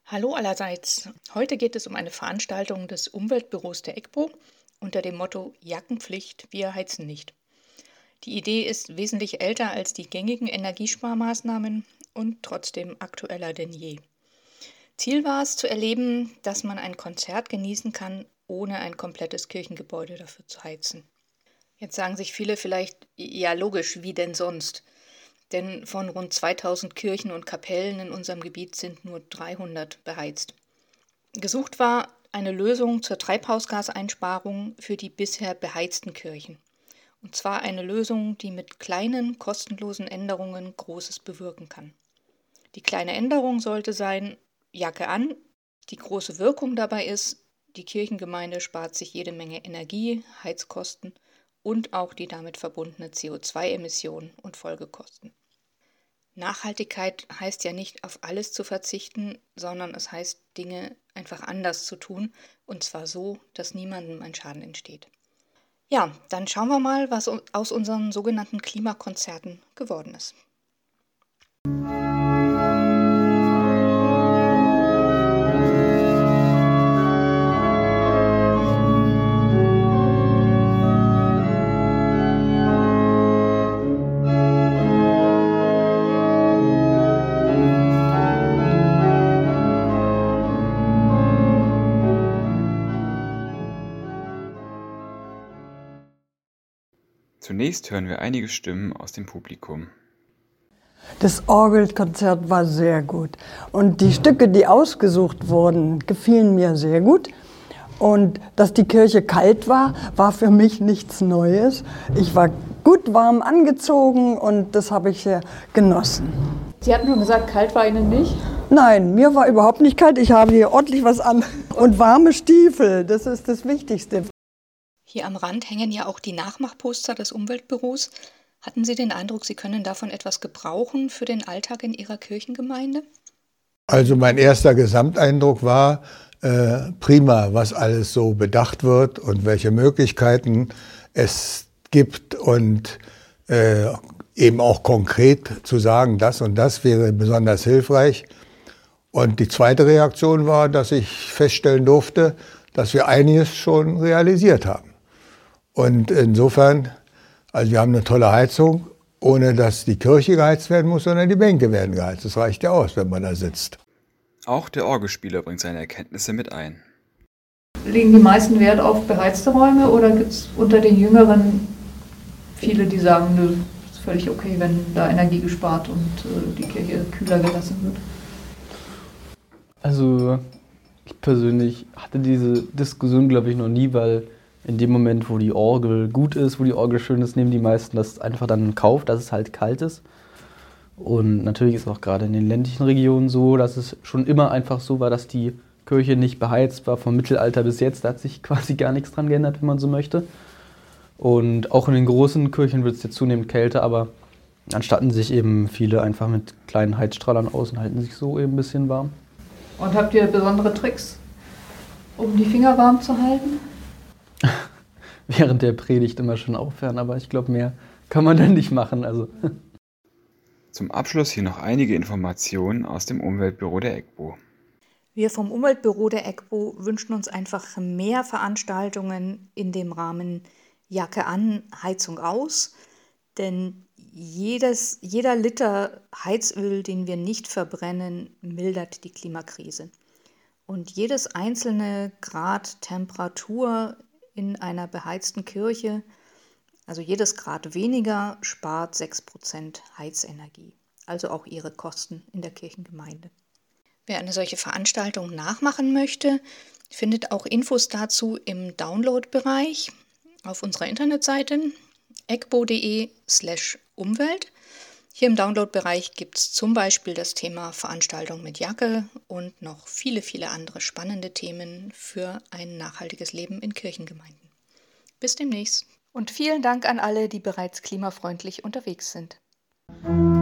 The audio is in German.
Hallo allerseits. Heute geht es um eine Veranstaltung des Umweltbüros der EGBO unter dem Motto Jackenpflicht, wir heizen nicht. Die Idee ist wesentlich älter als die gängigen Energiesparmaßnahmen und trotzdem aktueller denn je. Ziel war es zu erleben, dass man ein Konzert genießen kann, ohne ein komplettes Kirchengebäude dafür zu heizen. Jetzt sagen sich viele vielleicht, ja logisch, wie denn sonst? Denn von rund 2000 Kirchen und Kapellen in unserem Gebiet sind nur 300 beheizt. Gesucht war eine Lösung zur Treibhausgaseinsparung für die bisher beheizten Kirchen. Und zwar eine Lösung, die mit kleinen, kostenlosen Änderungen Großes bewirken kann. Die kleine Änderung sollte sein, Jacke an. Die große Wirkung dabei ist, die Kirchengemeinde spart sich jede Menge Energie, Heizkosten und auch die damit verbundene CO2-Emissionen und Folgekosten. Nachhaltigkeit heißt ja nicht, auf alles zu verzichten, sondern es heißt, Dinge einfach anders zu tun, und zwar so, dass niemandem ein Schaden entsteht. Ja, dann schauen wir mal, was aus unseren sogenannten Klimakonzerten geworden ist. Zunächst hören wir einige Stimmen aus dem Publikum. Das Orgelkonzert war sehr gut und die Stücke, die ausgesucht wurden, gefielen mir sehr gut. Und dass die Kirche kalt war, war für mich nichts Neues. Ich war gut warm angezogen und das habe ich sehr genossen. Sie hatten schon gesagt, kalt war Ihnen nicht? Nein, mir war überhaupt nicht kalt. Ich habe hier ordentlich was an und warme Stiefel, das ist das Wichtigste. Hier am Rand hängen ja auch die Nachmachposter des Umweltbüros. Hatten Sie den Eindruck, Sie können davon etwas gebrauchen für den Alltag in Ihrer Kirchengemeinde? Also mein erster Gesamteindruck war prima, was alles so bedacht wird und welche Möglichkeiten es gibt und eben auch konkret zu sagen, das und das wäre besonders hilfreich. Und die zweite Reaktion war, dass ich feststellen durfte, dass wir einiges schon realisiert haben. Und insofern, also wir haben eine tolle Heizung, ohne dass die Kirche geheizt werden muss, sondern die Bänke werden geheizt. Das reicht ja aus, wenn man da sitzt. Auch der Orgelspieler bringt seine Erkenntnisse mit ein. Legen die meisten Wert auf beheizte Räume oder gibt es unter den Jüngeren viele, die sagen, nö, ist völlig okay, wenn da Energie gespart und die Kirche kühler gelassen wird? Also ich persönlich hatte diese Diskussion, glaube ich, noch nie, weil in dem Moment, wo die Orgel gut ist, wo die Orgel schön ist, nehmen die meisten das einfach dann in Kauf, dass es halt kalt ist. Und natürlich ist auch gerade in den ländlichen Regionen so, dass es schon immer einfach so war, dass die Kirche nicht beheizt war, vom Mittelalter bis jetzt. Da hat sich quasi gar nichts dran geändert, wenn man so möchte. Und auch in den großen Kirchen wird es jetzt zunehmend kälter, aber dann statten sich eben viele einfach mit kleinen Heizstrahlern aus und halten sich so eben ein bisschen warm. Und habt ihr besondere Tricks, um die Finger warm zu halten? Während der Predigt immer schon aufhören, aber ich glaube, mehr kann man dann nicht machen. Also. Zum Abschluss hier noch einige Informationen aus dem Umweltbüro der EGBO. Wir vom Umweltbüro der EGBO wünschen uns einfach mehr Veranstaltungen in dem Rahmen Jacke an, Heizung aus. Denn jeder Liter Heizöl, den wir nicht verbrennen, mildert die Klimakrise. Und jedes einzelne Grad Temperatur in einer beheizten Kirche, also jedes Grad weniger, spart 6% Heizenergie. Also auch Ihre Kosten in der Kirchengemeinde. Wer eine solche Veranstaltung nachmachen möchte, findet auch Infos dazu im Download-Bereich auf unserer Internetseite egbo.de/Umwelt. Hier im Download-Bereich gibt es zum Beispiel das Thema Veranstaltung mit Jacke und noch viele, viele andere spannende Themen für ein nachhaltiges Leben in Kirchengemeinden. Bis demnächst und vielen Dank an alle, die bereits klimafreundlich unterwegs sind.